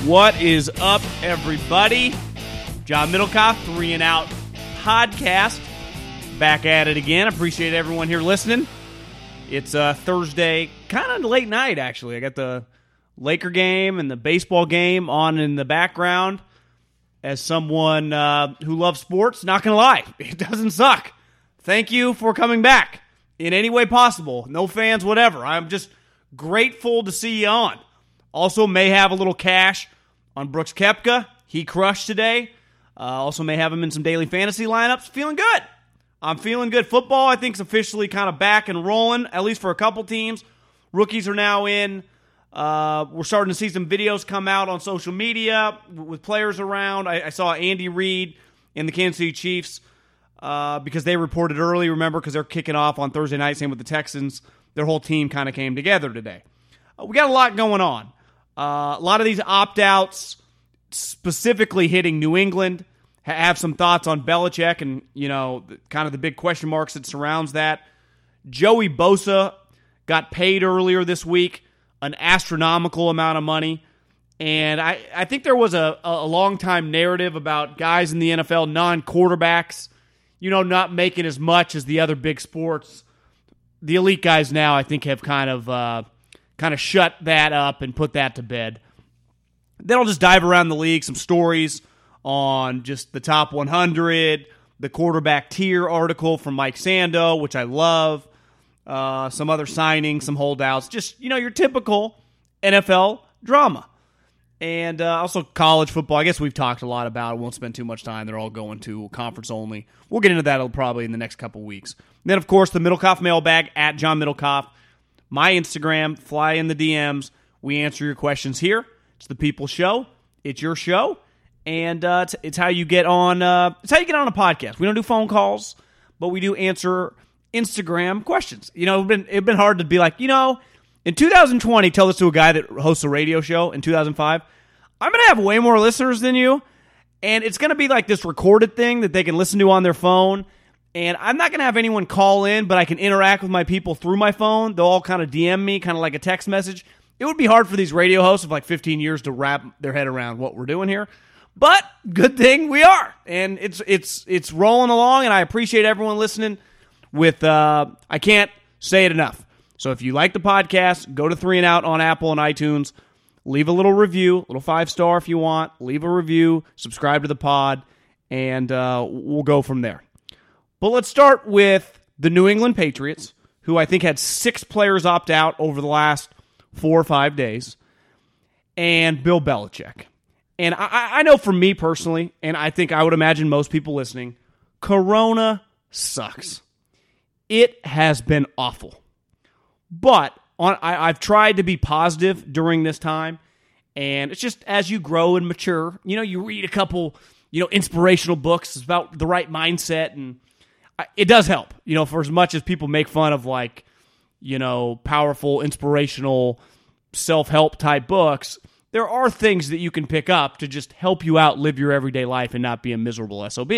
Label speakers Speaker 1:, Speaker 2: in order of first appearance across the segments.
Speaker 1: What is up, everybody? John Middlecoff, 3 and Out podcast. Back at it again. Appreciate everyone here listening. It's Thursday, kind of late night, actually. I got the Laker game and the baseball game on in the background. As someone who loves sports, not going to lie, it doesn't suck. Thank you for coming back in any way possible. No fans, whatever. I'm just grateful to see you on. Also may have a little cash on Brooks Koepka. He crushed today. Also may have him in some daily fantasy lineups. Feeling good. I'm feeling good. Football, I think, is officially kind of back and rolling, at least for a couple teams. Rookies are now in. We're starting to see some videos come out on social media with players around. I saw Andy Reid in the Kansas City Chiefs because they reported early, remember, because they're kicking off on Thursday night, same with the Texans. Their whole team kind of came together today. We got a lot going on. A lot of these opt-outs specifically hitting New England. Have some thoughts on Belichick and, you know, kind of the big question marks that surrounds that. Joey Bosa got paid earlier this week, an astronomical amount of money. And I think there was a long-time narrative about guys in the NFL, non-quarterbacks, you know, not making as much as the other big sports. The elite guys now, I think, have kind of shut that up and put that to bed. Then I'll just dive around the league, some stories on just the top 100, the quarterback tier article from Mike Sando, which I love, some other signings, some holdouts, just, you know, your typical NFL drama. And also college football. I guess we've talked a lot about it. Won't spend too much time. They're all going to conference only. We'll get into that probably in the next couple weeks. And then, of course, the Middlecoff mailbag at John Middlecoff. My Instagram, fly in the DMs. We answer your questions here. It's the People's Show. It's your show. And it's how you get on. It's how you get on a podcast. We don't do phone calls, but we do answer Instagram questions. You know, it's been hard to be like, you know, in 2020, tell this to a guy that hosts a radio show in 2005. I'm gonna have way more listeners than you, and it's gonna be like this recorded thing that they can listen to on their phone. And I'm not gonna have anyone call in, but I can interact with my people through my phone. They'll all kind of DM me, kind of like a text message. It would be hard for these radio hosts of like 15 years to wrap their head around what we're doing here. But good thing we are, and it's rolling along, and I appreciate everyone listening. With I can't say it enough. So if you like the podcast, go to 3 and Out on Apple and iTunes. Leave a little review, a little 5-star if you want. Leave a review, subscribe to the pod, and we'll go from there. But let's start with the New England Patriots, who I think had 6 players opt out over the last 4 or 5 days, and Bill Belichick. And I know for me personally, and I think I would imagine most people listening, Corona sucks. It has been awful. But I've tried to be positive during this time, and it's just as you grow and mature, you know, you read a couple, you know, inspirational books about the right mindset, and it does help. You know, for as much as people make fun of, like, you know, powerful, inspirational, self-help type books, there are things that you can pick up to just help you out live your everyday life and not be a miserable SOB.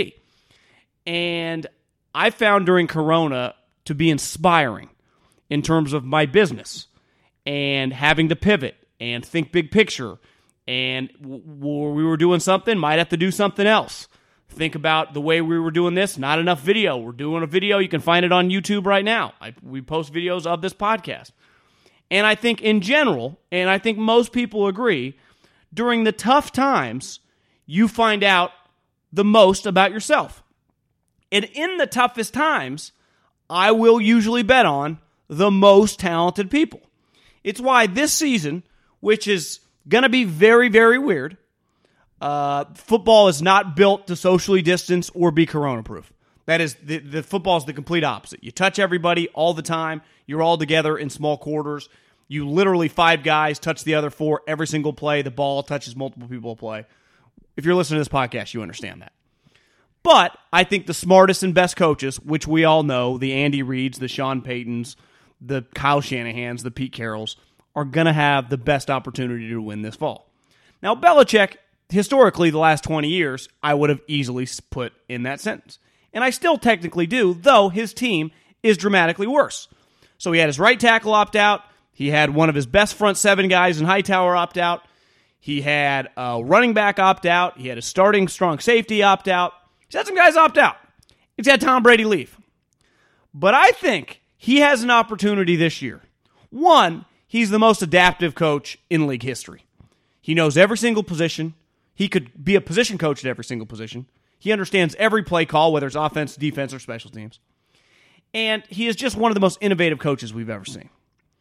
Speaker 1: And I found during Corona to be inspiring in terms of my business and having to pivot and think big picture. And we were doing something, might have to do something else. Think about the way we were doing this, not enough video. We're doing a video. You can find it on YouTube right now. We post videos of this podcast. And I think in general, and I think most people agree, during the tough times, you find out the most about yourself. And in the toughest times, I will usually bet on the most talented people. It's why this season, which is going to be very, very weird, football is not built to socially distance or be corona-proof. That is, the football is the complete opposite. You touch everybody all the time. You're all together in small quarters. You literally 5 guys touch the other 4 every single play. The ball touches multiple people a play. If you're listening to this podcast, you understand that. But I think the smartest and best coaches, which we all know, the Andy Reids, the Sean Paytons, the Kyle Shanahans, the Pete Carrolls, are going to have the best opportunity to win this fall. Now, Belichick, historically, the last 20 years, I would have easily put in that sentence. And I still technically do, though his team is dramatically worse. So he had his right tackle opt out. He had one of his best front 7 guys in Hightower opt out. He had a running back opt out. He had a starting strong safety opt out. He's had some guys opt out. He's had Tom Brady leave. But I think he has an opportunity this year. One, he's the most adaptive coach in league history. He knows every single position. He could be a position coach at every single position. He understands every play call, whether it's offense, defense, or special teams. And he is just one of the most innovative coaches we've ever seen.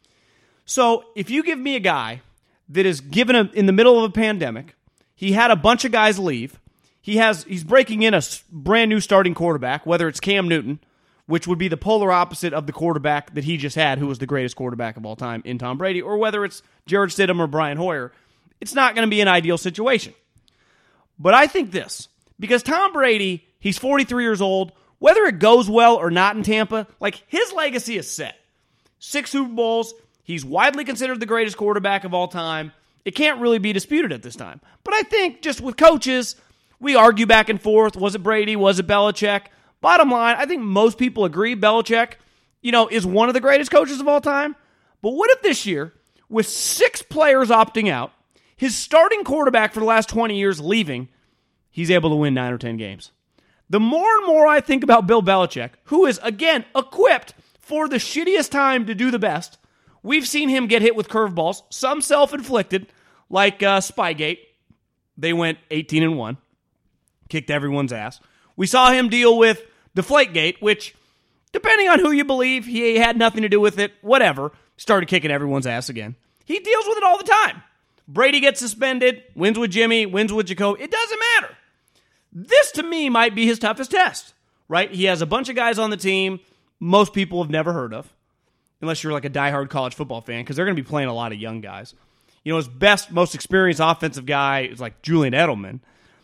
Speaker 1: So if you give me a guy that is given in the middle of a pandemic, he had a bunch of guys leave, he's breaking in a brand new starting quarterback, whether it's Cam Newton, which would be the polar opposite of the quarterback that he just had, who was the greatest quarterback of all time in Tom Brady, or whether it's Jared Stidham or Brian Hoyer, it's not going to be an ideal situation. But I think this, because Tom Brady, he's 43 years old, whether it goes well or not in Tampa, like his legacy is set. 6 Super Bowls, he's widely considered the greatest quarterback of all time. It can't really be disputed at this time. But I think just with coaches, we argue back and forth. Was it Brady? Was it Belichick? Bottom line, I think most people agree Belichick, is one of the greatest coaches of all time. But what if this year, with 6 players opting out, his starting quarterback for the last 20 years leaving, he's able to win 9 or 10 games? The more and more I think about Bill Belichick, who is, again, equipped for the shittiest time to do the best, we've seen him get hit with curveballs, some self-inflicted, like Spygate. They went 18-1, kicked everyone's ass. We saw him deal with Deflategate, which, depending on who you believe, he had nothing to do with it, whatever, started kicking everyone's ass again. He deals with it all the time. Brady gets suspended, wins with Jimmy, wins with Jacoby. It doesn't matter. This, to me, might be his toughest test, right? He has a bunch of guys on the team most people have never heard of, unless you're like a diehard college football fan, because they're going to be playing a lot of young guys. His best, most experienced offensive guy is like Julian Edelman.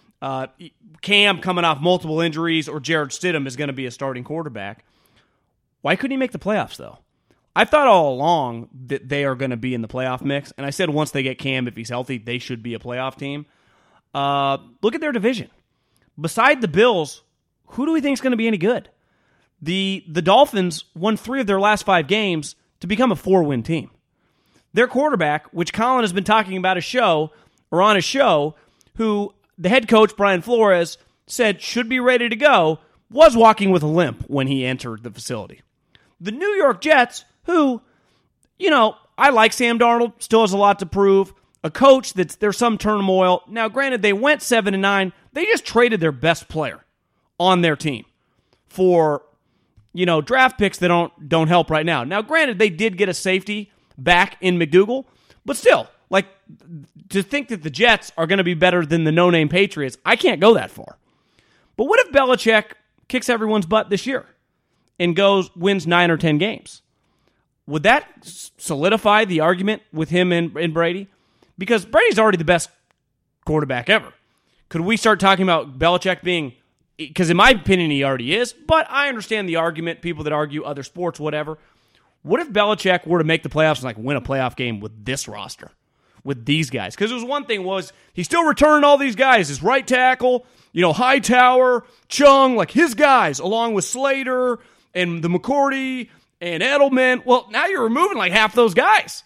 Speaker 1: Cam coming off multiple injuries, or Jared Stidham is going to be a starting quarterback. Why couldn't he make the playoffs, though? I thought all along that they are going to be in the playoff mix, and I said once they get Cam, if he's healthy, they should be a playoff team. Look at their division. Beside the Bills, who do we think is going to be any good? The Dolphins won 3 of their last 5 games to become a 4-win team. Their quarterback, which Colin has been talking about on his show, who the head coach, Brian Flores, said should be ready to go, was walking with a limp when he entered the facility. The New York Jets, who, I like Sam Darnold, still has a lot to prove. A coach there's some turmoil. Now, granted, they went 7-9. They just traded their best player on their team for, draft picks that don't help right now. Now, granted, they did get a safety back in McDougal, but still, to think that the Jets are going to be better than the no-name Patriots, I can't go that far. But what if Belichick kicks everyone's butt this year and wins 9 or 10 games? Would that solidify the argument with him and Brady? Because Brady's already the best quarterback ever. Could we start talking about Belichick being, because in my opinion he already is, but I understand the argument, people that argue other sports, whatever. What if Belichick were to make the playoffs and win a playoff game with this roster, with these guys? Because it was one thing was he still returned all these guys, his right tackle, Hightower, Chung, his guys, along with Slater and the McCourty and Edelman. Well, now you're removing half those guys.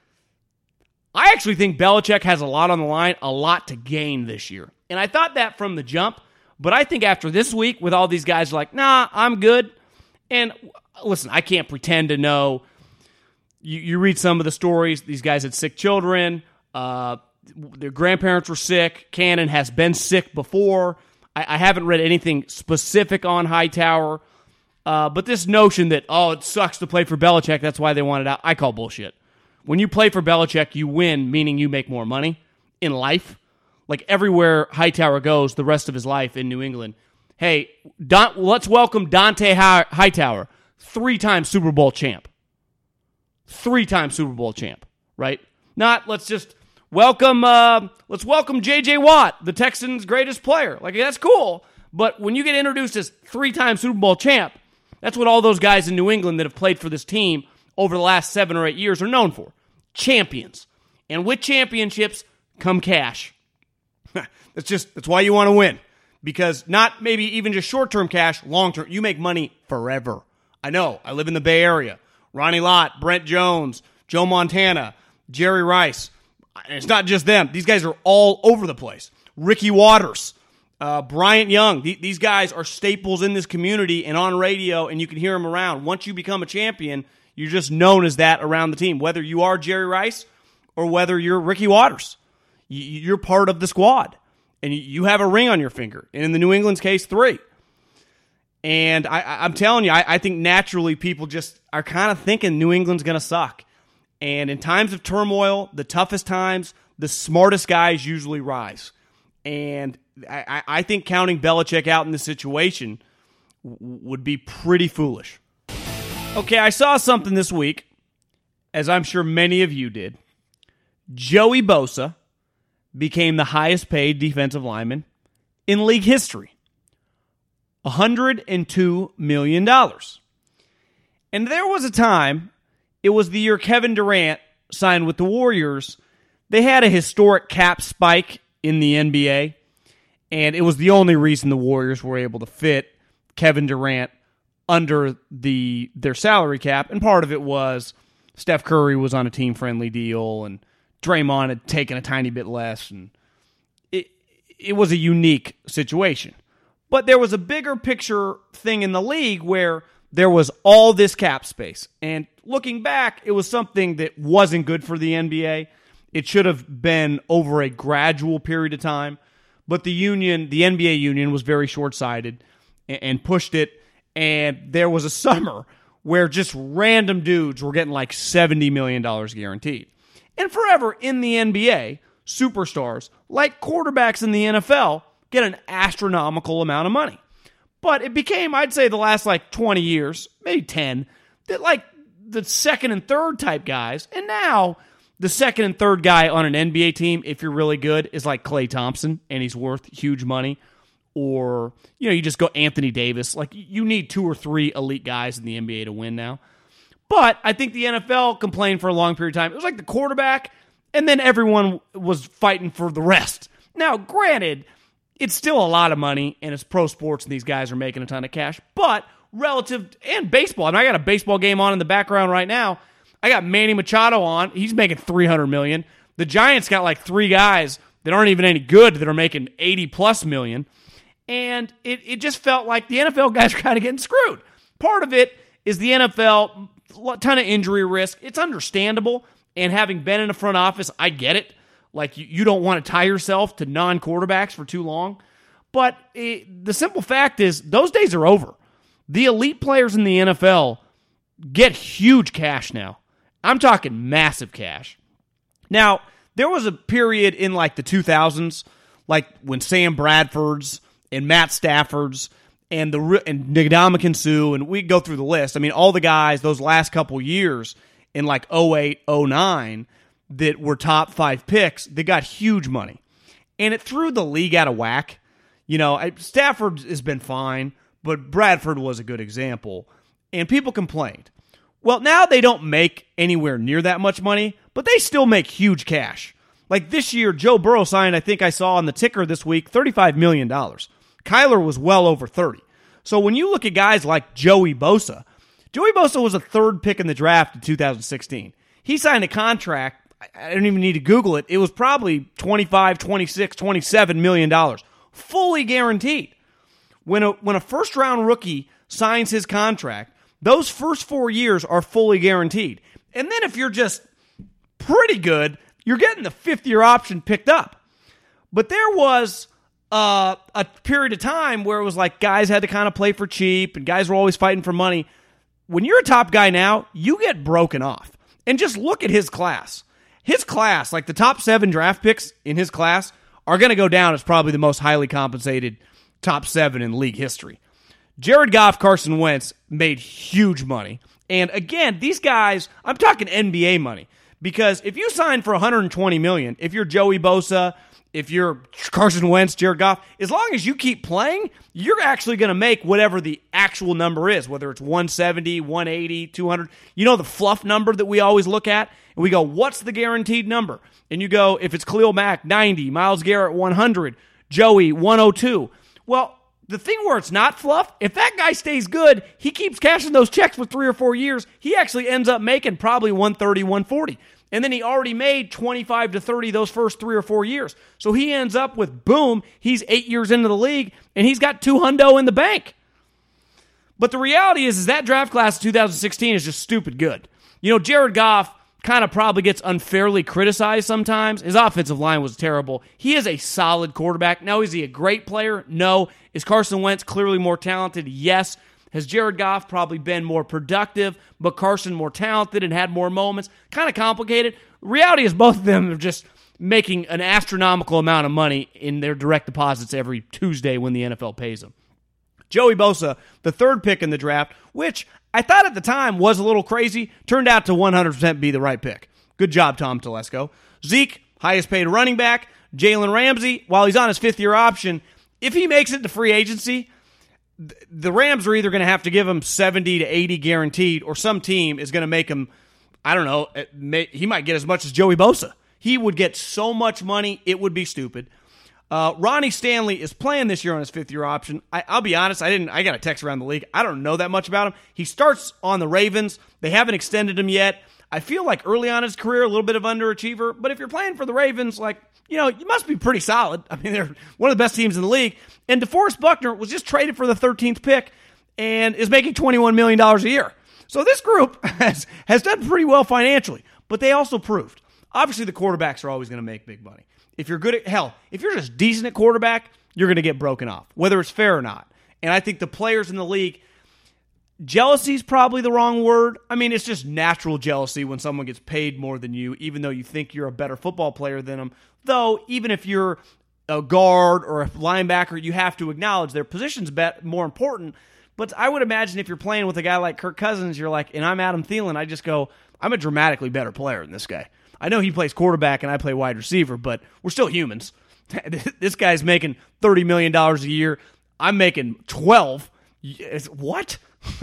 Speaker 1: I actually think Belichick has a lot on the line, a lot to gain this year. And I thought that from the jump, but I think after this week with all these guys nah, I'm good. And listen, I can't pretend to know. You read some of the stories. These guys had sick children. Their grandparents were sick. Cannon has been sick before. I haven't read anything specific on Hightower. But this notion that, it sucks to play for Belichick, that's why they want it out, I call bullshit. When you play for Belichick, you win, meaning you make more money in life. Everywhere Hightower goes the rest of his life in New England. Hey, let's welcome Dante Hightower, 3-time Super Bowl champ. 3-time Super Bowl champ, right? Not let's welcome J.J. Watt, the Texans' greatest player. That's cool. But when you get introduced as 3-time Super Bowl champ, that's what all those guys in New England that have played for this team over the last 7 or 8 years are known for. Champions. And with championships come cash. That's why you want to win. Because not maybe even just short-term cash, long-term. You make money forever. I know. I live in the Bay Area. Ronnie Lott, Brent Jones, Joe Montana, Jerry Rice. And it's not just them. These guys are all over the place. Ricky Waters, Bryant Young. These guys are staples in this community and on radio, and you can hear them around. Once you become a champion, you're just known as that around the team, whether you are Jerry Rice or whether you're Ricky Waters. You're part of the squad, and you have a ring on your finger. And in the New England's case, 3. And I'm telling you, I think naturally people just are kind of thinking New England's going to suck. And in times of turmoil, the toughest times, the smartest guys usually rise. And I think counting Belichick out in this situation would be pretty foolish. Okay, I saw something this week, as I'm sure many of you did. Joey Bosa became the highest paid defensive lineman in league history. $102 million. And there was a time, it was the year Kevin Durant signed with the Warriors, they had a historic cap spike in the NBA, and it was the only reason the Warriors were able to fit Kevin Durant under their salary cap, and part of it was Steph Curry was on a team-friendly deal, and Draymond had taken a tiny bit less, and it was a unique situation. But there was a bigger picture thing in the league where there was all this cap space, and looking back, it was something that wasn't good for the NBA. It should have been over a gradual period of time, but the NBA union was very short-sighted and pushed it. And there was a summer where just random dudes were getting like $70 million guaranteed. And forever in the NBA, superstars, like quarterbacks in the NFL, get an astronomical amount of money. But it became, I'd say, the last like 20 years, maybe 10, that like the second and third type guys, and now the second and third guy on an NBA team, if you're really good, is like Klay Thompson, and he's worth huge money. Or, you just go Anthony Davis. Like, you need 2 or 3 elite guys in the NBA to win now. But I think the NFL complained for a long period of time. It was like the quarterback, and then everyone was fighting for the rest. Now, granted, it's still a lot of money, and it's pro sports, and these guys are making a ton of cash. But relative, and baseball. I mean, I got a baseball game on in the background right now. I got Manny Machado on. He's making $300 million. The Giants got like 3 guys that aren't even any good that are making $80+ million. And it just felt like the NFL guys are kind of getting screwed. Part of it is the NFL, a ton of injury risk. It's understandable. And having been in the front office, I get it. Like, you don't want to tie yourself to non-quarterbacks for too long. But the simple fact is, those days are over. The elite players in the NFL get huge cash now. I'm talking massive cash. Now, there was a period in like the 2000s, like when Sam Bradford's and Matt Stafford's and Ndamukong Suh, and we go through the list. I mean, all the guys those last couple years in like 08, 09 that were top 5 picks, they got huge money. And it threw the league out of whack. Stafford has been fine, but Bradford was a good example. And people complained. Well, now they don't make anywhere near that much money, but they still make huge cash. Like this year, Joe Burrow signed, I think I saw on the ticker this week, $35 million. Kyler was well over 30. So when you look at guys like Joey Bosa was a 3rd pick in the draft in 2016. He signed a contract, I don't even need to Google it, it was probably $25, $26, $27 million, fully guaranteed. When a first-round rookie signs his contract, those first 4 years are fully guaranteed. And then if you're just pretty good, you're getting the 5th-year option picked up. But there was a period of time where it was like guys had to kind of play for cheap and guys were always fighting for money. When you're a top guy now, you get broken off. And just look at his class. His class, like the top 7 draft picks in his class, are going to go down as probably the most highly compensated top 7 in league history. Jared Goff, Carson Wentz made huge money. And again, these guys, I'm talking NBA money. Because if you sign for $120 million, if you're Joey Bosa, if you're Carson Wentz, Jared Goff, as long as you keep playing, you're actually going to make whatever the actual number is, whether it's 170, 180, 200. You know the fluff number that we always look at? And we go, what's the guaranteed number? And you go, if it's Khalil Mack, 90, Myles Garrett, 100, Joey, 102. Well, the thing where it's not fluff, if that guy stays good, he keeps cashing those checks for 3 or 4 years, he actually ends up making probably 130, 140. And then he already made 25 to 30 those first 3 or 4 years. So he ends up with, boom, he's 8 years into the league, and he's got $200 in the bank. But the reality is that draft class of 2016 is just stupid good. Jared Goff kind of probably gets unfairly criticized sometimes. His offensive line was terrible. He is a solid quarterback. Now, is he a great player? No. Is Carson Wentz clearly more talented? Yes. Has Jared Goff probably been more productive, but Carson more talented and had more moments? Kind of complicated. The reality is both of them are just making an astronomical amount of money in their direct deposits every Tuesday when the NFL pays them. Joey Bosa, the third pick in the draft, which I thought at the time was a little crazy, turned out to 100% be the right pick. Good job, Tom Telesco. Zeke, highest paid running back. Jalen Ramsey, while he's on his fifth-year option, if he makes it to free agency, the Rams are either going to have to give him 70 to 80 guaranteed, or some team is going to make him, I don't know, he might get as much as Joey Bosa. He would get so much money, it would be stupid. Ronnie Stanley is playing this year on his fifth-year option. I'll be honest, I got a text around the league. I don't know that much about him. He starts on the Ravens. They haven't extended him yet. I feel like early on in his career, a little bit of underachiever. But if you're playing for the Ravens, you must be pretty solid. I mean, they're one of the best teams in the league. And DeForest Buckner was just traded for the 13th pick and is making $21 million a year. So this group has done pretty well financially. But they also proved, obviously the quarterbacks are always going to make big money. If you're good at, if you're just decent at quarterback, you're going to get broken off, whether it's fair or not. And I think the players in the league, jealousy is probably the wrong word. I mean, it's just natural jealousy when someone gets paid more than you, even though you think you're a better football player than them. Though, even if you're a guard or a linebacker, you have to acknowledge their position's more important. But I would imagine if you're playing with a guy like Kirk Cousins, you're like, and I'm Adam Thielen, I just go, I'm a dramatically better player than this guy. I know he plays quarterback and I play wide receiver, but we're still humans. This guy's making $30 million a year. I'm making 12. What?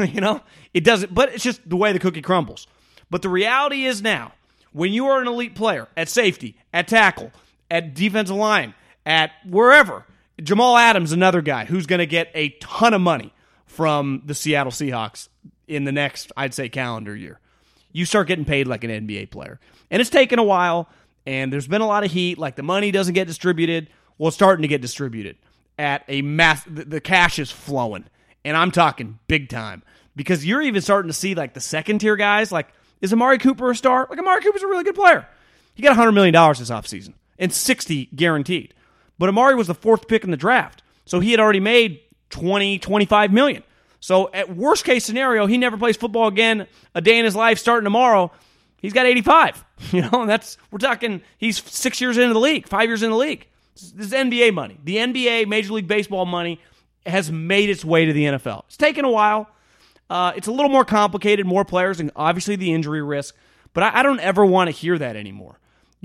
Speaker 1: It doesn't, but it's just the way the cookie crumbles. But the reality is now, when you are an elite player at safety, at tackle, at defensive line, at wherever, Jamal Adams, another guy who's going to get a ton of money from the Seattle Seahawks in the next, I'd say, calendar year. You start getting paid like an NBA player. And it's taken a while, and there's been a lot of heat, like the money doesn't get distributed. Well, it's starting to get distributed at a mass. The cash is flowing, and I'm talking big time. Because you're even starting to see like the second-tier guys, like, is Amari Cooper a star? Like, Amari Cooper's a really good player. He got $100 million this offseason, and 60 guaranteed. But Amari was the fourth pick in the draft, so he had already made $20-25 million. So at worst case scenario, he never plays football again a day in his life starting tomorrow. He's got 85. And we're talking, he's 6 years into the league, 5 years in the league. This is NBA money. The NBA, Major League Baseball money, has made its way to the NFL. It's taken a while. It's a little more complicated, more players, and obviously the injury risk. But I don't ever want to hear that anymore,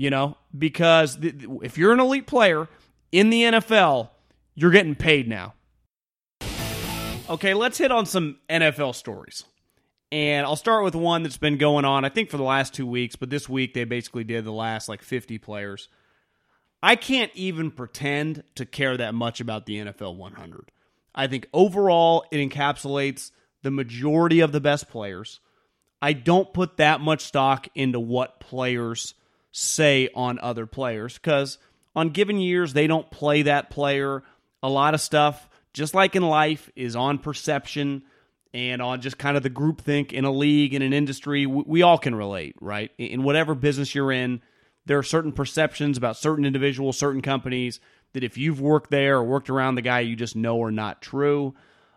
Speaker 1: because if you're an elite player in the NFL, you're getting paid now. Okay, let's hit on some NFL stories. And I'll start with one that's been going on, I think, for the last 2 weeks, but this week they basically did the last 50 players. I can't even pretend to care that much about the NFL 100. I think overall it encapsulates the majority of the best players. I don't put that much stock into what players say on other players, because on given years they don't play that player. A lot of stuff, just like in life, is on perception and on just kind of the groupthink in a league, in an industry. We all can relate, right? In whatever business you're in, there are certain perceptions about certain individuals, certain companies, that if you've worked there or worked around the guy, you just know are not true.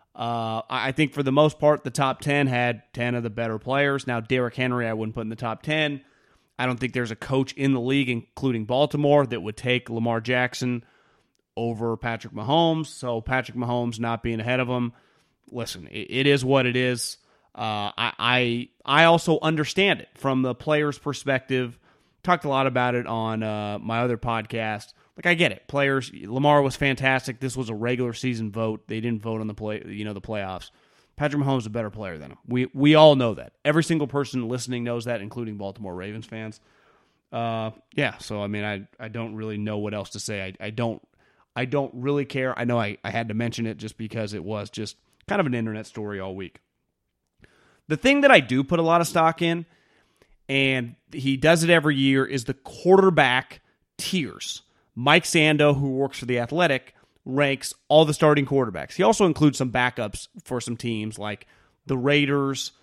Speaker 1: I think for the most part, the top 10 had 10 of the better players. Now, Derrick Henry, I wouldn't put in the top 10. I don't think there's a coach in the league, including Baltimore, that would take Lamar Jackson over Patrick Mahomes. So Patrick Mahomes not being ahead of him, listen, it is what it is. I also understand it from the player's perspective. Talked a lot about it on my other podcast. I get it. Players, Lamar was fantastic. This was a regular season vote. They didn't vote on the playoffs. Patrick Mahomes is a better player than him. We all know that. Every single person listening knows that, including Baltimore Ravens fans. So I mean, I don't really know what else to say. I don't really care. I know I had to mention it just because it was just kind of an internet story all week. The thing that I do put a lot of stock in, and he does it every year, is the quarterback tiers. Mike Sando, who works for The Athletic, ranks all the starting quarterbacks. He also includes some backups for some teams like the Raiders,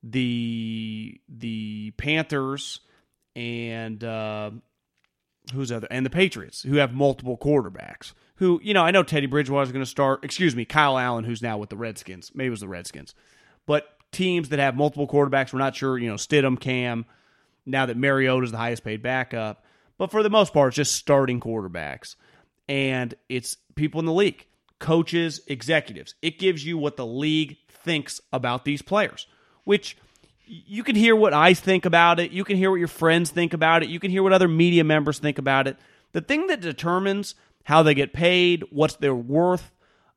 Speaker 1: the Panthers, and and the Patriots, who have multiple quarterbacks. Who, I know Teddy Bridgewater is going to start. Kyle Allen, who's now with the Redskins. Maybe it was the Redskins. But teams that have multiple quarterbacks, we're not sure, Stidham, Cam, now that Mariota is the highest paid backup. But for the most part, it's just starting quarterbacks. And it's people in the league, coaches, executives. It gives you what the league thinks about these players, which you can hear what I think about it. You can hear what your friends think about it. You can hear what other media members think about it. The thing that determines how they get paid, what's their worth,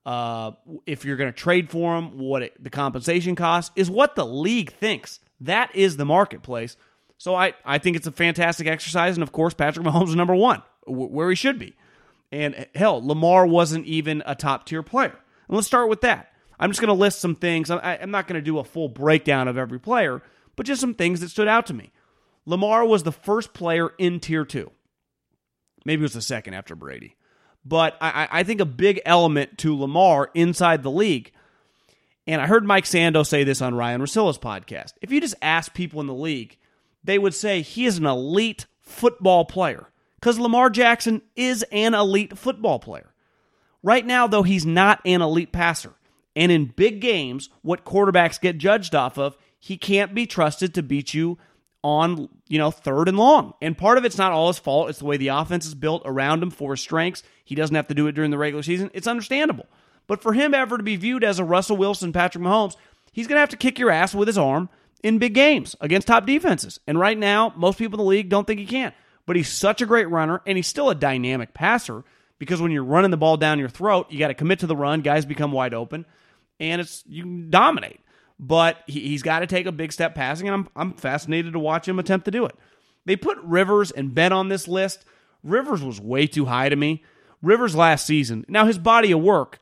Speaker 1: if you're going to trade for them, the compensation costs, is what the league thinks. That is the marketplace. So I think it's a fantastic exercise, and of course, Patrick Mahomes is number one, where he should be. And hell, Lamar wasn't even a top-tier player. And let's start with that. I'm just going to list some things. I'm not going to do a full breakdown of every player, but just some things that stood out to me. Lamar was the first player in Tier 2. Maybe it was the second after Brady. But I think a big element to Lamar inside the league, and I heard Mike Sando say this on Ryan Russillo's podcast, if you just ask people in the league, they would say he is an elite football player. Because Lamar Jackson is an elite football player. Right now, though, he's not an elite passer. And in big games, what quarterbacks get judged off of, he can't be trusted to beat you on, third and long. And part of it's not all his fault. It's the way the offense is built around him for his strengths. He doesn't have to do it during the regular season. It's understandable. But for him ever to be viewed as a Russell Wilson, Patrick Mahomes, he's going to have to kick your ass with his arm in big games against top defenses. And right now, most people in the league don't think he can. But he's such a great runner, and he's still a dynamic passer, because when you're running the ball down your throat, you got to commit to the run, guys become wide open, and you can dominate. But he's got to take a big step passing, and I'm fascinated to watch him attempt to do it. They put Rivers and Ben on this list. Rivers was way too high to me. Rivers last season, now his body of work,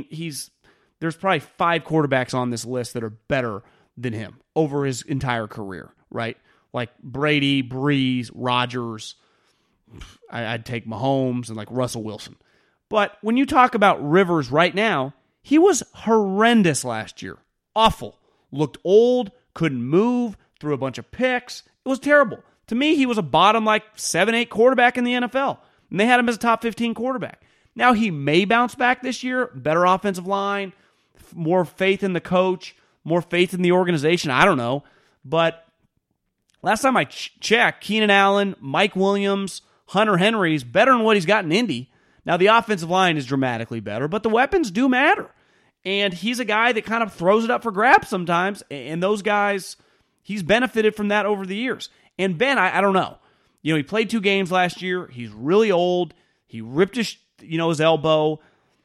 Speaker 1: there's probably 5 quarterbacks on this list that are better than him over his entire career, right? Like Brady, Breeze, Rodgers. I'd take Mahomes and like Russell Wilson. But when you talk about Rivers right now, he was horrendous last year. Awful. Looked old, couldn't move, threw a bunch of picks. It was terrible. To me, he was a bottom 7-8 quarterback in the NFL. And they had him as a top 15 quarterback. Now he may bounce back this year. Better offensive line, more faith in the coach, more faith in the organization. I don't know. But last time I checked, Keenan Allen, Mike Williams, Hunter Henry's better than what he's got in Indy. Now, the offensive line is dramatically better, but the weapons do matter. And he's a guy that kind of throws it up for grabs sometimes, and those guys, he's benefited from that over the years. And Ben, I don't know. He played 2 games last year. He's really old. He ripped his elbow.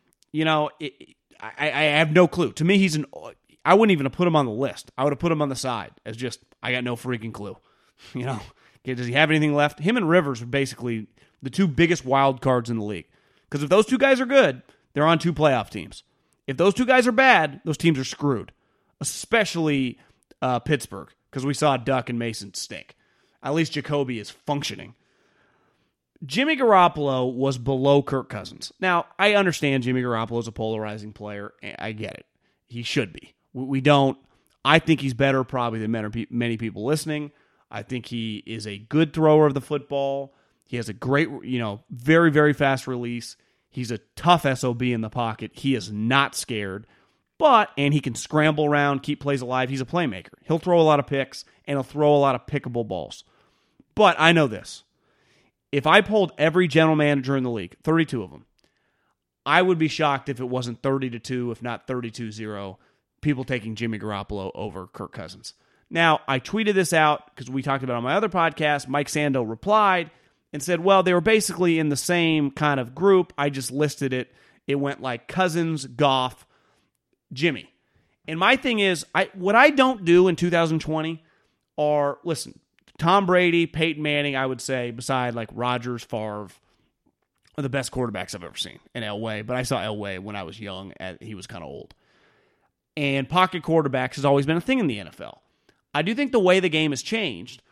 Speaker 1: I have no clue. To me, I wouldn't even have put him on the list. I would have put him on the side as just, I got no freaking clue. Does he have anything left? Him and Rivers are basically the 2 biggest wild cards in the league. Because if those 2 guys are good, they're on 2 playoff teams. If those 2 guys are bad, those teams are screwed. Especially Pittsburgh, because we saw Duck and Mason stink. At least Jacoby is functioning. Jimmy Garoppolo was below Kirk Cousins. Now, I understand Jimmy Garoppolo is a polarizing player. I get it. He should be. We don't. I think he's better probably than many people listening. I think he is a good thrower of the football. He has a great, very, very fast release. He's a tough SOB in the pocket. He is not scared. And he can scramble around, keep plays alive. He's a playmaker. He'll throw a lot of picks, and he'll throw a lot of pickable balls. But I know this. If I polled every general manager in the league, 32 of them, I would be shocked if it wasn't 30-2, if not 32-0, people taking Jimmy Garoppolo over Kirk Cousins. Now, I tweeted this out because we talked about it on my other podcast. Mike Sando replied and said, well, they were basically in the same kind of group. I just listed it. It went like Cousins, Goff, Jimmy. And my thing is, what I don't do in 2020 are, listen, Tom Brady, Peyton Manning, I would say, beside like Rodgers, Favre, are the best quarterbacks I've ever seen. And Elway, but I saw Elway when I was young. He was kind of old. And pocket quarterbacks has always been a thing in the NFL. I do think the way the game has changed,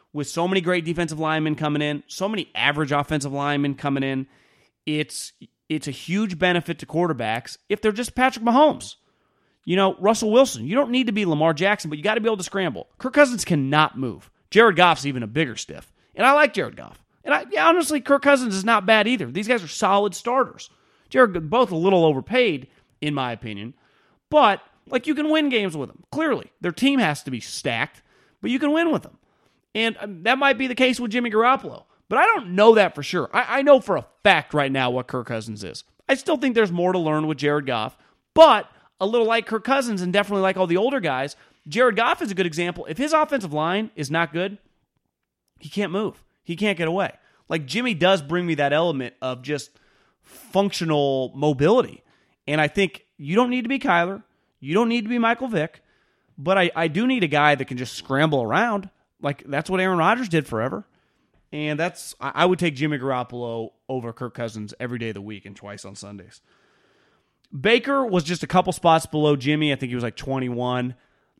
Speaker 1: with so many great defensive linemen coming in, so many average offensive linemen coming in, it's a huge benefit to quarterbacks if they're just Patrick Mahomes. Russell Wilson, you don't need to be Lamar Jackson, but you got to be able to scramble. Kirk Cousins cannot move. Jared Goff's even a bigger stiff. And I like Jared Goff. And honestly, Kirk Cousins is not bad either. These guys are solid starters. Both a little overpaid, in my opinion. But, you can win games with them. Clearly. Their team has to be stacked, but you can win with them. And that might be the case with Jimmy Garoppolo. But I don't know that for sure. I know for a fact right now what Kirk Cousins is. I still think there's more to learn with Jared Goff. But a little like Kirk Cousins and definitely like all the older guys, Jared Goff is a good example. If his offensive line is not good, he can't move. He can't get away. Jimmy does bring me that element of just functional mobility. And I think you don't need to be Kyler. You don't need to be Michael Vick. But I do need a guy that can just scramble around. That's what Aaron Rodgers did forever. And I would take Jimmy Garoppolo over Kirk Cousins every day of the week and twice on Sundays. Baker was just a couple spots below Jimmy. I think he was 21.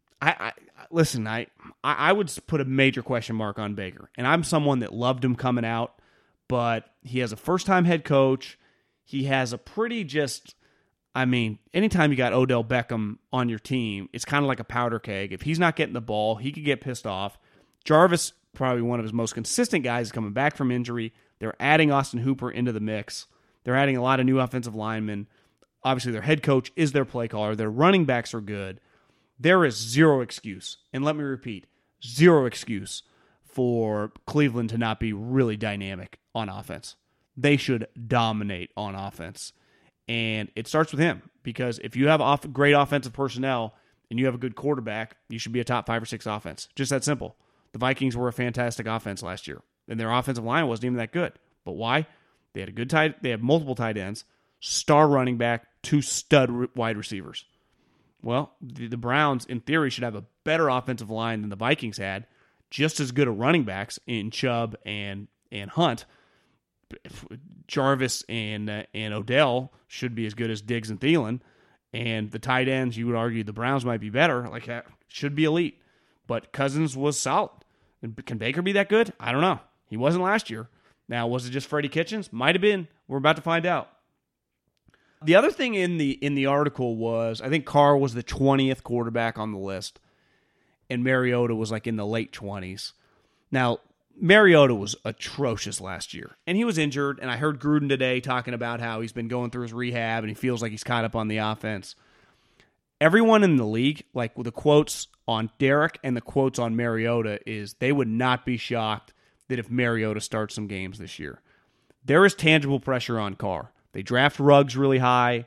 Speaker 1: Listen, I would put a major question mark on Baker. And I'm someone that loved him coming out, but he has a first-time head coach. He has a pretty anytime you got Odell Beckham on your team, it's kind of like a powder keg. If he's not getting the ball, he could get pissed off. Jarvis, probably one of his most consistent guys, is coming back from injury. They're adding Austin Hooper into the mix. They're adding a lot of new offensive linemen. Obviously, their head coach is their play caller. Their running backs are good. There is zero excuse, and let me repeat, zero excuse for Cleveland to not be really dynamic on offense. They should dominate on offense, and it starts with him, because if you have great offensive personnel and you have a good quarterback, you should be a top 5 or 6 offense. Just that simple. The Vikings were a fantastic offense last year, and their offensive line wasn't even that good. But why? They had they had multiple tight ends, star running back, 2 stud wide receivers. Well, the Browns, in theory, should have a better offensive line than the Vikings had, just as good a running backs in Chubb and Hunt. Jarvis and Odell should be as good as Diggs and Thielen, and the tight ends, you would argue the Browns might be better, should be elite. But Cousins was solid. And can Baker be that good? I don't know. He wasn't last year. Now, was it just Freddie Kitchens? Might have been. We're about to find out. The other thing in the article was, I think Carr was the 20th quarterback on the list, and Mariota was in the late 20s. Now, Mariota was atrocious last year, and he was injured, and I heard Gruden today talking about how he's been going through his rehab, and he feels like he's caught up on the offense. Everyone in the league, with the quotes on Derek and the quotes on Mariota, is they would not be shocked that if Mariota starts some games this year. There is tangible pressure on Carr. They draft Ruggs really high.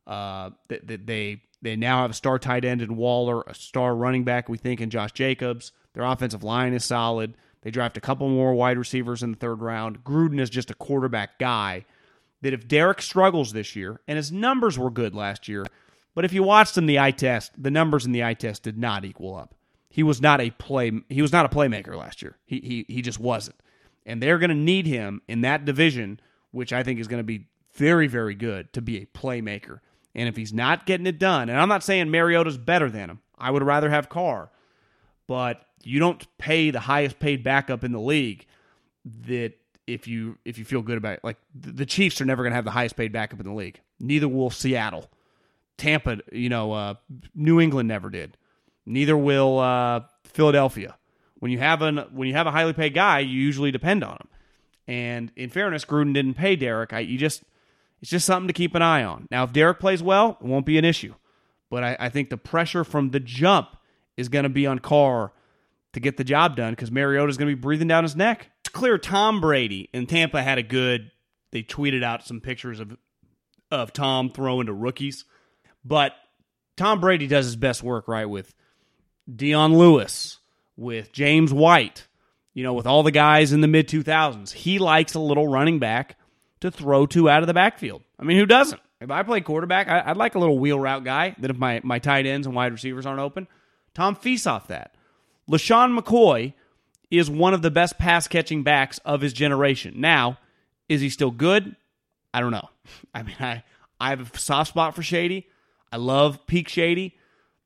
Speaker 1: They now have a star tight end in Waller, a star running back, we think, in Josh Jacobs. Their offensive line is solid. They draft a couple more wide receivers in the third round. Gruden is just a quarterback guy that if Derek struggles this year, and his numbers were good last year, but if you watched him the eye test, the numbers in the eye test did not equal up. He was not a playmaker last year. He just wasn't. And they're going to need him in that division, which I think is going to be very, very good, to be a playmaker. And if he's not getting it done, and I'm not saying Mariota's better than him. I would rather have Carr. But you don't pay the highest paid backup in the league that if you feel good about it. The Chiefs are never going to have the highest paid backup in the league. Neither will Seattle. Tampa, New England never did. Neither will Philadelphia. When you have a highly paid guy, you usually depend on him. And in fairness, Gruden didn't pay Derek. It's just something to keep an eye on. Now, if Derek plays well, it won't be an issue. But I think the pressure from the jump is going to be on Carr to get the job done, because Mariota's going to be breathing down his neck. It's clear Tom Brady in Tampa had they tweeted out some pictures of Tom throwing to rookies. But Tom Brady does his best work, right, with Deion Lewis, with James White, with all the guys in the mid-2000s. He likes a little running back to throw to out of the backfield. I mean, who doesn't? If I play quarterback, I'd like a little wheel route guy that if my tight ends and wide receivers aren't open, Tom feasts off that. LaShawn McCoy is one of the best pass-catching backs of his generation. Now, is he still good? I don't know. I mean, I have a soft spot for Shady. I love peak Shady,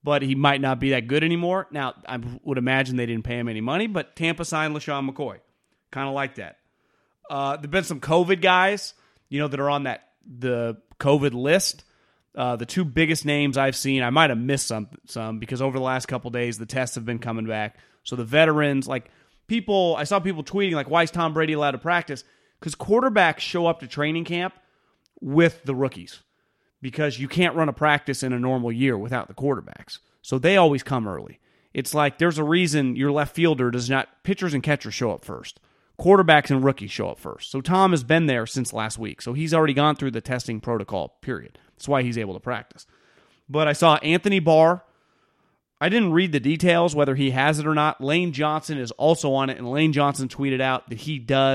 Speaker 1: but he might not be that good anymore. Now, I would imagine they didn't pay him any money, but Tampa signed LaShawn McCoy. Kind of like that. There have been some COVID guys, that are on the COVID list. The two biggest names I've seen, I might have missed some because over the last couple days, the tests have been coming back. So the veterans, I saw people tweeting, why is Tom Brady allowed to practice? Because quarterbacks show up to training camp with the rookies because you can't run a practice in a normal year without the quarterbacks. So they always come early. It's like there's a reason your left fielder does not, pitchers and catchers show up first. Quarterbacks and rookies show up first. So Tom has been there since last week. So he's already gone through the testing protocol, period. That's why he's able to practice. But I saw Anthony Barr. I didn't read the details, whether he has it or not. Lane Johnson is also on it, and Lane Johnson tweeted out that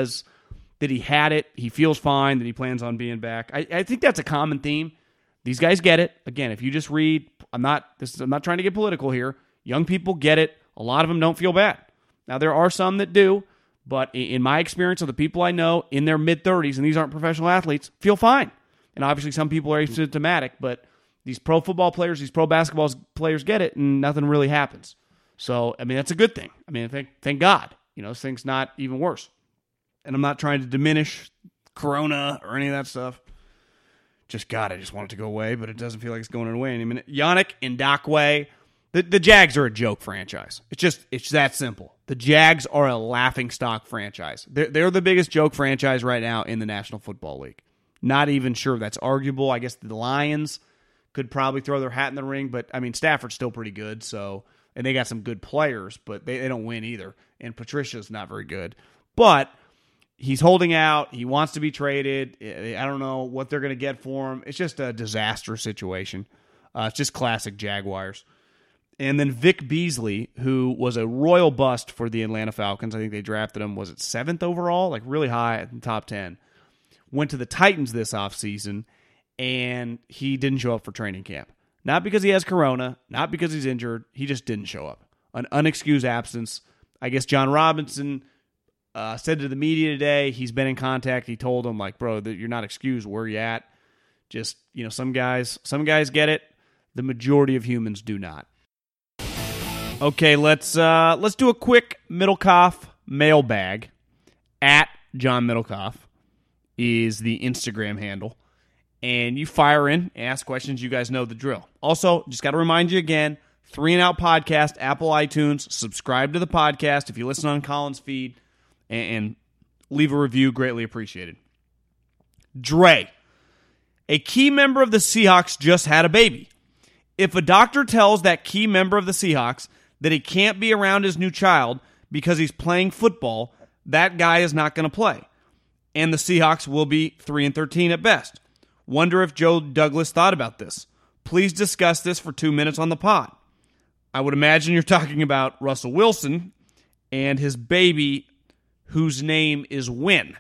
Speaker 1: he had it, he feels fine, that he plans on being back. I think that's a common theme. These guys get it. Again, if you just read, I'm not trying to get political here. Young people get it. A lot of them don't feel bad. Now, there are some that do, but in my experience of the people I know in their mid-30s, and these aren't professional athletes, feel fine. And obviously some people are asymptomatic, but these pro football players, these pro basketball players get it, and nothing really happens. So, that's a good thing. Thank God. This thing's not even worse. And I'm not trying to diminish Corona or any of that stuff. I just want it to go away, but it doesn't feel like it's going away any minute. Yannick Ngakoue, the Jags are a joke franchise. It's that simple. The Jags are a laughingstock franchise. They're the biggest joke franchise right now in the National Football League. Not even sure that's arguable. I guess the Lions could probably throw their hat in the ring, but Stafford's still pretty good, and they got some good players, but they don't win either. And Patricia's not very good. But he's holding out. He wants to be traded. I don't know what they're going to get for him. It's just a disaster situation. It's just classic Jaguars. And then Vic Beasley, who was a royal bust for the Atlanta Falcons. I think they drafted him, was it 7th overall? Really high in the top 10. Went to the Titans this offseason, and he didn't show up for training camp. Not because he has corona, not because he's injured. He just didn't show up. An unexcused absence. I guess John Robinson said to the media today, he's been in contact. He told him, bro, you're not excused. Where you at? Just, some guys get it. The majority of humans do not. Okay, let's do a quick Middlecoff mailbag. At John Middlecoff is the Instagram handle. And you fire in, ask questions. You guys know the drill. Also, just got to remind you again, 3 and Out Podcast, Apple iTunes. Subscribe to the podcast if you listen on Colin's feed. And leave a review. Greatly appreciated. Dre. A key member of the Seahawks just had a baby. If a doctor tells that key member of the Seahawks that he can't be around his new child because he's playing football, that guy is not going to play. And the Seahawks will be 3-13 at best. Wonder if Joe Douglas thought about this. Please discuss this for 2 minutes on the pod. I would imagine you're talking about Russell Wilson and his baby, whose name is Win.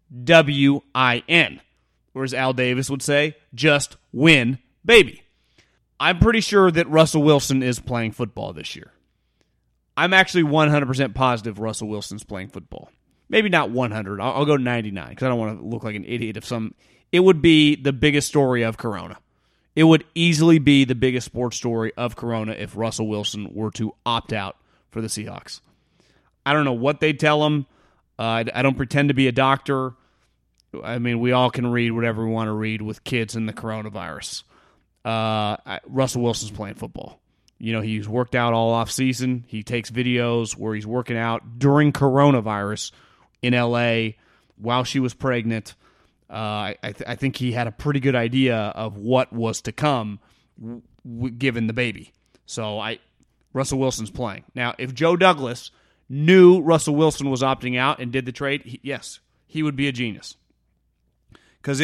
Speaker 1: W-I-N. Or as Al Davis would say, just win, baby. I'm pretty sure that Russell Wilson is playing football this year. I'm actually 100% positive Russell Wilson's playing football. Maybe not 100. I'll go 99 because I don't want to look like an idiot. It would be the biggest story of Corona. It would easily be the biggest sports story of Corona if Russell Wilson were to opt out for the Seahawks. I don't know what they'd tell him. I don't pretend to be a doctor. We all can read whatever we want to read with kids and the coronavirus. Russell Wilson's playing football. He's worked out all off season. He takes videos where he's working out during coronavirus in LA while she was pregnant. I think he had a pretty good idea of what was to come given the baby. So Russell Wilson's playing. Now, if Joe Douglas knew Russell Wilson was opting out and did the trade, yes, he would be a genius. Because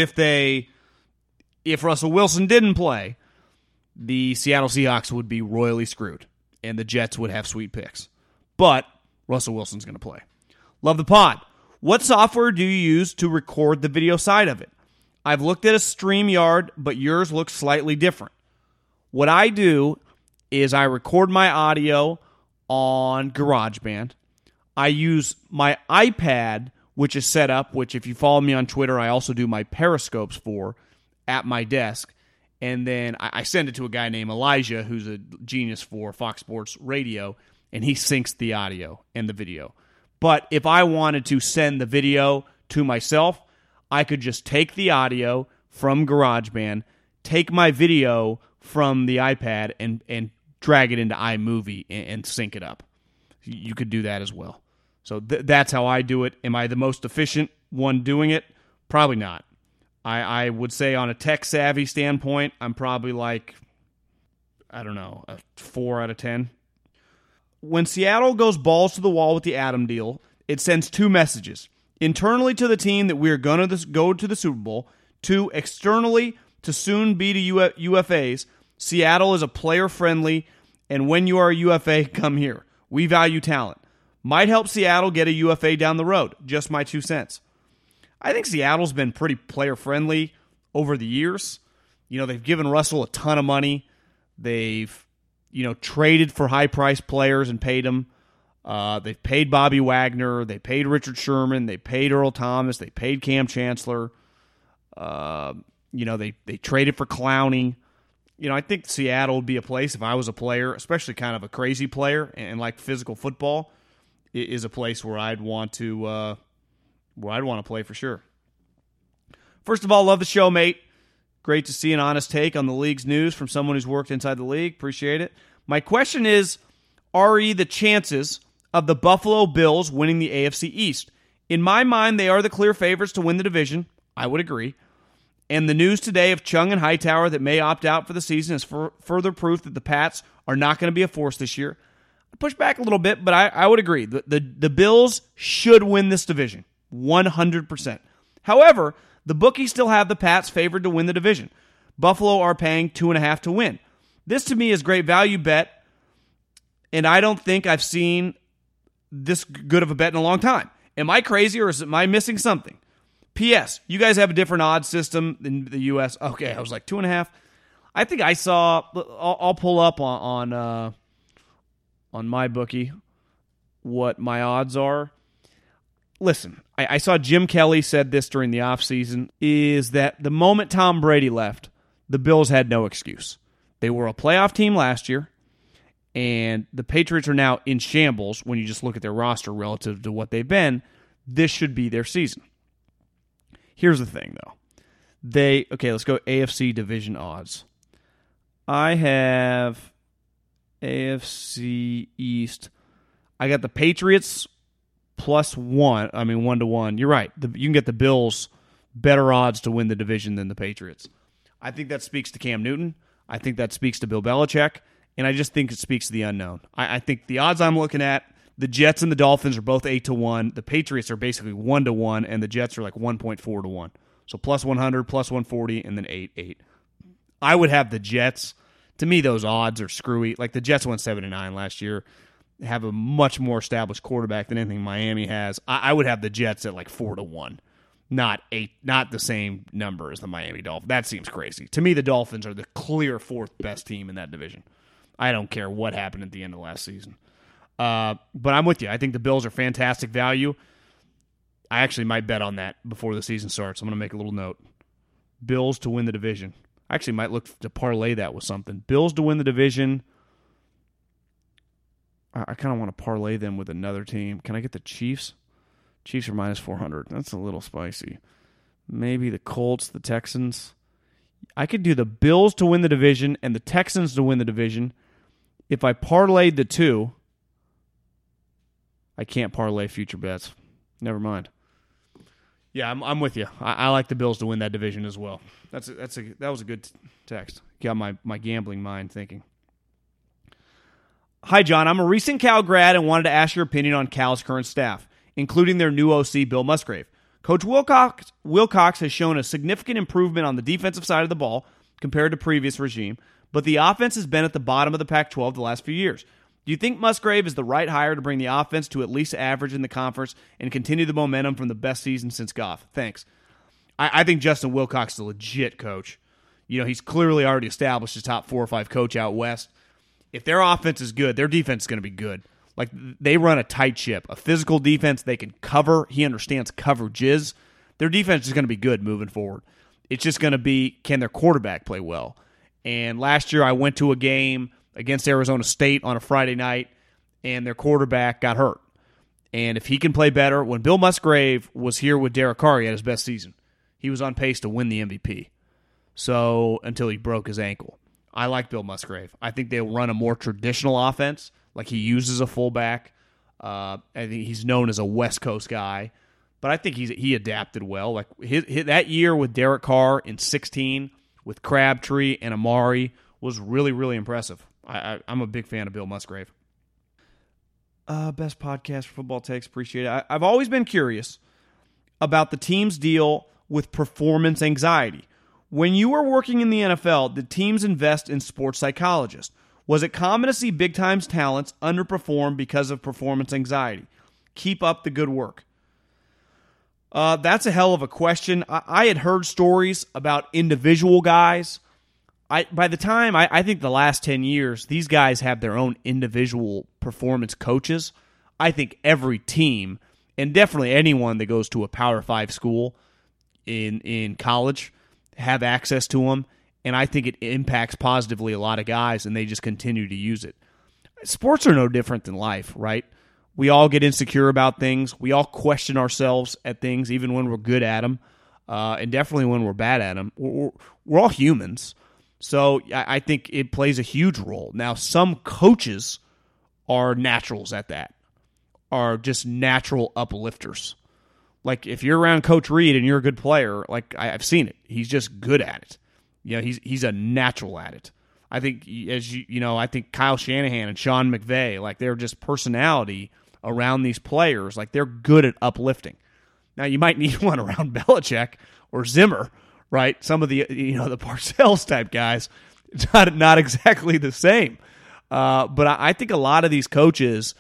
Speaker 1: if Russell Wilson didn't play, the Seattle Seahawks would be royally screwed, and the Jets would have sweet picks. But Russell Wilson's going to play. Love the pod. What software do you use to record the video side of it? I've looked at a StreamYard, but yours looks slightly different. What I do is I record my audio on GarageBand. I use my iPad, which is set up, which if you follow me on Twitter, I also do my Periscopes for, at my desk. and then I send it to a guy named Elijah, who's a genius for Fox Sports Radio, and he syncs the audio and the video. But if I wanted to send the video to myself, I could just take the audio from GarageBand, take my video from the iPad, and drag it into iMovie and sync it up. You could do that as well. So that's how I do it. Am I the most efficient one doing it? Probably not. I would say on a tech-savvy standpoint, I'm probably like, I don't know, a 4 out of 10. When Seattle goes balls to the wall with the Adam deal, it sends 2 messages. Internally to the team that we're going to go to the Super Bowl. 2, externally to soon be to UFAs, Seattle is a player-friendly, and when you are a UFA, come here. We value talent. Might help Seattle get a UFA down the road. Just my 2 cents. I think Seattle's been pretty player-friendly over the years. They've given Russell a ton of money. They've, traded for high-priced players and paid them. They've paid Bobby Wagner. They paid Richard Sherman. They paid Earl Thomas. They paid Cam Chancellor. They traded for Clowney. I think Seattle would be a place, if I was a player, especially kind of a crazy player and like physical football, is a place where I'd want to play for sure. First of all, love the show, mate. Great to see an honest take on the league's news from someone who's worked inside the league. Appreciate it. My question is, RE, the chances of the Buffalo Bills winning the AFC East? In my mind, they are the clear favorites to win the division. I would agree. And the news today of Chung and Hightower that may opt out for the season is further proof that the Pats are not going to be a force this year. I push back a little bit, but I would agree. The Bills should win this division. 100%. However, the bookies still have the Pats favored to win the division. Buffalo are paying 2.5 to win. This to me is great value bet, and I don't think I've seen this good of a bet in a long time. Am I crazy or am I missing something? P.S. You guys have a different odds system than the U.S. Okay, I was like 2.5. I think I saw. I'll pull up on my bookie what my odds are. Listen, I saw Jim Kelly said this during the offseason, is that the moment Tom Brady left, the Bills had no excuse. They were a playoff team last year, and the Patriots are now in shambles when you just look at their roster relative to what they've been. This should be their season. Here's the thing, though. Let's go AFC division odds. I have AFC East. I got the Patriots +1. 1-1. You're right. You can get the Bills better odds to win the division than the Patriots. I think that speaks to Cam Newton. I think that speaks to Bill Belichick. And I just think it speaks to the unknown. I think the odds I'm looking at, the Jets and the Dolphins are both 8-1. The Patriots are basically 1-1, and the Jets are like 1.4-1. So +100, +140, and then 8-8. I would have the Jets. To me, those odds are screwy. Like the Jets won 7-9 last year, have a much more established quarterback than anything Miami has. I would have the Jets at like 4-1, not 8, not the same number as the Miami Dolphins. That seems crazy. To me, the Dolphins are the clear 4th best team in that division. I don't care what happened at the end of last season. But I'm with you. I think the Bills are fantastic value. I actually might bet on that before the season starts. I'm going to make a little note. Bills to win the division. I actually might look to parlay that with something. Bills to win the division. I kind of want to parlay them with another team. Can I get the Chiefs? Chiefs are -400. That's a little spicy. Maybe the Colts, the Texans. I could do the Bills to win the division and the Texans to win the division. If I parlayed the two, I can't parlay future bets. Never mind. Yeah, I'm with you. I like the Bills to win that division as well. That was a good text. Got my gambling mind thinking. Hi, John. I'm a recent Cal grad and wanted to ask your opinion on Cal's current staff, including their new OC, Bill Musgrave. Coach Wilcox has shown a significant improvement on the defensive side of the ball compared to previous regime, but the offense has been at the bottom of the Pac-12 the last few years. Do you think Musgrave is the right hire to bring the offense to at least average in the conference and continue the momentum from the best season since Goff? Thanks. I think Justin Wilcox is a legit coach. He's clearly already established a top 4 or 5 coach out west. If their offense is good, their defense is going to be good. Like, they run a tight ship, a physical defense they can cover. He understands coverages. Their defense is going to be good moving forward. It's just going to be, can their quarterback play well? And last year I went to a game against Arizona State on a Friday night, and their quarterback got hurt. And if he can play better, when Bill Musgrave was here with Derek Carr, he had his best season. He was on pace to win the MVP. So until he broke his ankle. I like Bill Musgrave. I think they'll run a more traditional offense, like he uses a fullback. I think he's known as a West Coast guy, but I think he adapted well. Like that year with Derek Carr in 2016 with Crabtree and Amari was really, really impressive. I'm a big fan of Bill Musgrave. Best podcast for football takes. Appreciate it. I've always been curious about the team's deal with performance anxiety. When you were working in the NFL, did teams invest in sports psychologists? Was it common to see big-time talents underperform because of performance anxiety? Keep up the good work. That's a hell of a question. I had heard stories about individual guys. By the time, I think the last 10 years, these guys have their own individual performance coaches. I think every team, and definitely anyone that goes to a Power 5 school in college, have access to them, and I think it impacts positively a lot of guys, and they just continue to use it. Sports are no different than life, right? We all get insecure about things. We all question ourselves at things, even when we're good at them, and definitely when we're bad at them. We're all humans, so I think it plays a huge role. Now, some coaches are naturals at that, are just natural uplifters. Like, if you're around Coach Reed and you're a good player, like, I've seen it. He's just good at it. You know, he's a natural at it. I think, I think Kyle Shanahan and Sean McVay, like, they're just personality around these players. Like, they're good at uplifting. Now, you might need one around Belichick or Zimmer, right? Some of the, the Parcells type guys. It's not exactly the same. But I think a lot of these coaches,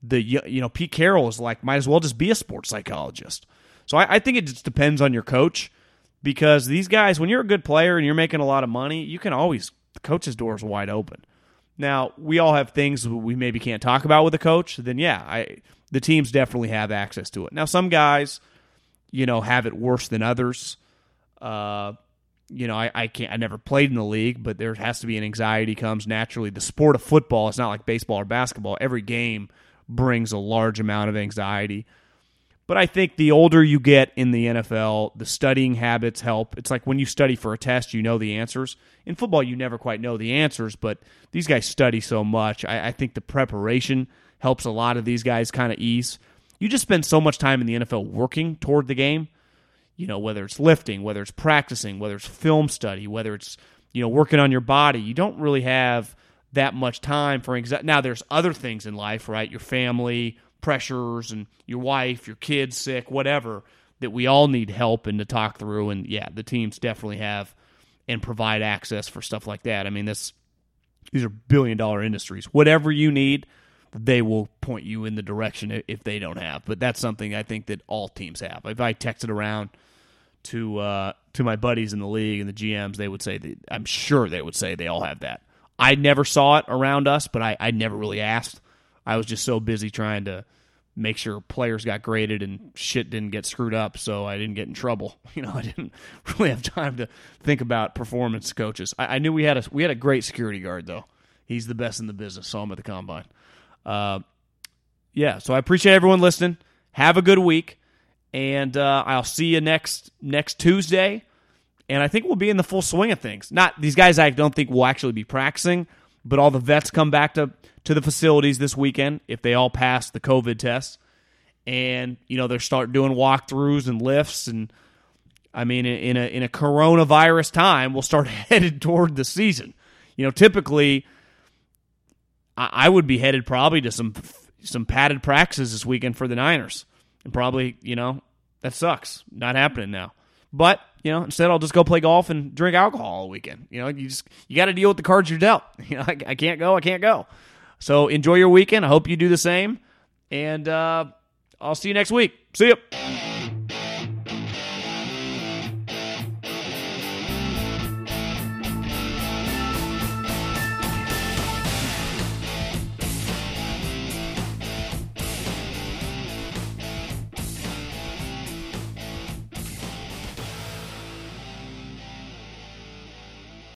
Speaker 1: Pete Carroll is like, might as well just be a sports psychologist. So I think it just depends on your coach, because these guys, when you're a good player and you're making a lot of money, you can always, the coach's door is wide open. Now, we all have things we maybe can't talk about with a coach, then the teams definitely have access to it. Now, some guys, have it worse than others. I never played in the league, but there has to be an anxiety comes naturally. The sport of football, it's not like baseball or basketball. Every game brings a large amount of anxiety. But I think the older you get in the NFL, the studying habits help. It's like when you study for a test, you know the answers. In football, you never quite know the answers, but these guys study so much. I think the preparation helps a lot of these guys kind of ease. You just spend so much time in the NFL working toward the game, whether it's lifting, whether it's practicing, whether it's film study, whether it's, working on your body. You don't really have that much time for anxiety. Now, there's other things in life, right? Your family, pressures, and your wife, your kids sick, whatever, that we all need help and to talk through. And the teams definitely have and provide access for stuff like that. I mean, these are billion-dollar industries. Whatever you need, they will point you in the direction if they don't have. But that's something I think that all teams have. If I texted around to my buddies in the league and the GMs, they would say I'm sure they would say they all have that. I never saw it around us, but I never really asked. I was just so busy trying to make sure players got graded and shit didn't get screwed up, so I didn't get in trouble. I didn't really have time to think about performance coaches. I knew we had a great security guard, though. He's the best in the business. Saw him at the combine. So I appreciate everyone listening. Have a good week, and I'll see you next Tuesday. And I think we'll be in the full swing of things. Not these guys I don't think will actually be practicing, but all the vets come back to the facilities this weekend if they all pass the COVID test. And, they'll start doing walkthroughs and lifts. And, I mean, in a coronavirus time, we'll start headed toward the season. Typically, I would be headed probably to some padded practices this weekend for the Niners. And probably, that sucks. Not happening now. But, instead I'll just go play golf and drink alcohol all weekend. You got to deal with the cards you're dealt. I can't go. So enjoy your weekend. I hope you do the same. And I'll see you next week. See ya.